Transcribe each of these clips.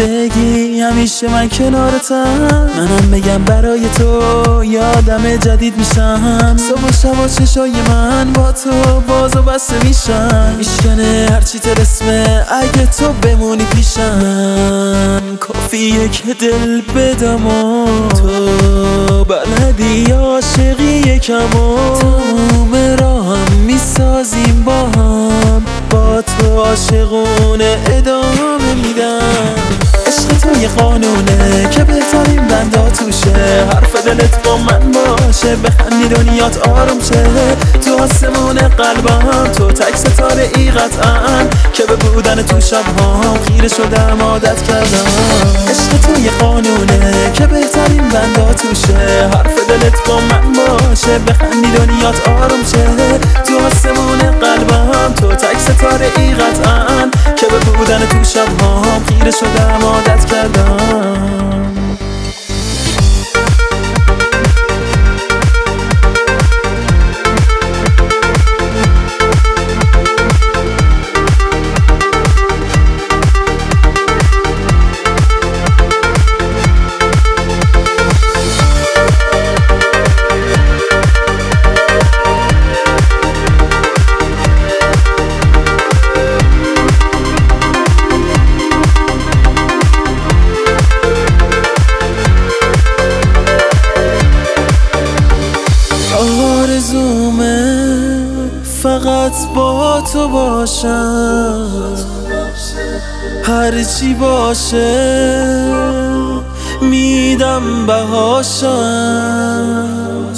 بگی همیشه من کنارتم، منم بگم برای تو یادم جدید میشم. صبح و شب و چشای من با تو باز و بسته میشن، میشکنه هرچی ترسمه اگه تو بمونی پیشم. کافیه که دل بدم و تو بلدی عاشقی یکم و تموم راهم میسازیم با هم، با تو عاشقونه ادامه میدم. عشق تو یه قانونه که بهترین بندا توشه، حرف دلت با من باشه بخندی دنیات آروم شه. تو آسمون قلبم تو تک ستاره ای قطعا، که به بودن تو شبهام خیره شدم عادت کردم. عشق تو یه قانونه که بهترین بندا توشه، حرف دلت با من باشه بخندی دنیات آروم شه. تو آسمون قلبم تو تک ستاره ای قطعا، که به بودن تو شبهام خیره شدم عادت کردم. آرزومه فقط با تو باشم، هرچی باشه میدم بهاشم.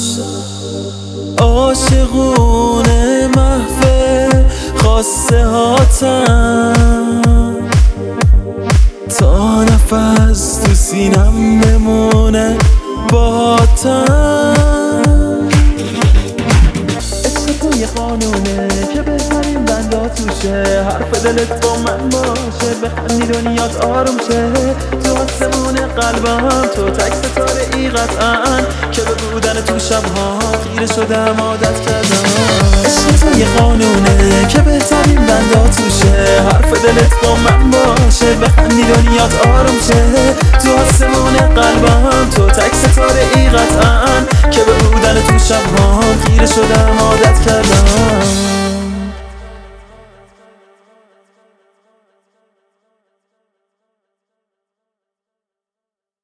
عاشقونه محو خواسته هاتم، تا نفس تو سینم بمونه باهاتم. یه قانونه که بهترین بندا توشه، حرف دلت با من باشه بخندی دنیات آروم شه. تو آسمون قلبم تو تک ستاره ای قطعا، که به بودن تو شبها خیره شدم عادت کردم. عشق تو یه قانونه که بهترین بندا توشه، حرف دلت با من باشه بخندی دنیات آروم شه. تو آسمون قلبم تو تک ستاره ای قطعا، که به بودن تو شبها خیره شدم عادت کردم.